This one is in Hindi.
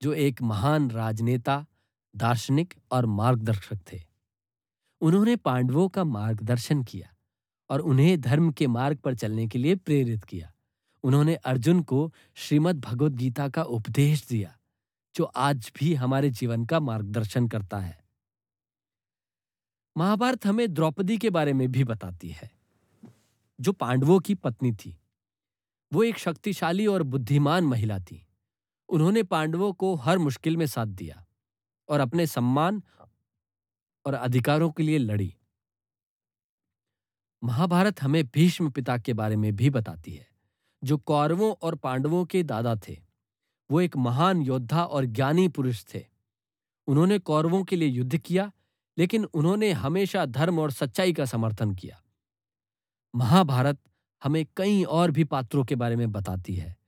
जो एक महान राजनेता, दार्शनिक और मार्गदर्शक थे। उन्होंने पांडवों का मार्गदर्शन किया और उन्हें धर्म के मार्ग पर चलने के लिए प्रेरित किया। उन्होंने अर्जुन को श्रीमद् भगवद गीता का उपदेश दिया, जो आज भी हमारे जीवन का मार्गदर्शन करता है। महाभारत हमें द्रौपदी के बारे में भी बताती है, जो पांडवों की पत्नी थी। वो एक शक्तिशाली और बुद्धिमान महिला थी। उन्होंने पांडवों को हर मुश्किल में साथ दिया और अपने सम्मान और अधिकारों के लिए लड़ी। महाभारत हमें भीष्म पिता के बारे में भी बताती है, जो कौरवों और पांडवों के दादा थे। वो एक महान योद्धा और ज्ञानी पुरुष थे। उन्होंने कौरवों के लिए युद्ध किया, लेकिन उन्होंने हमेशा धर्म और सच्चाई का समर्थन किया। महाभारत हमें कई और भी पात्रों के बारे में बताती है,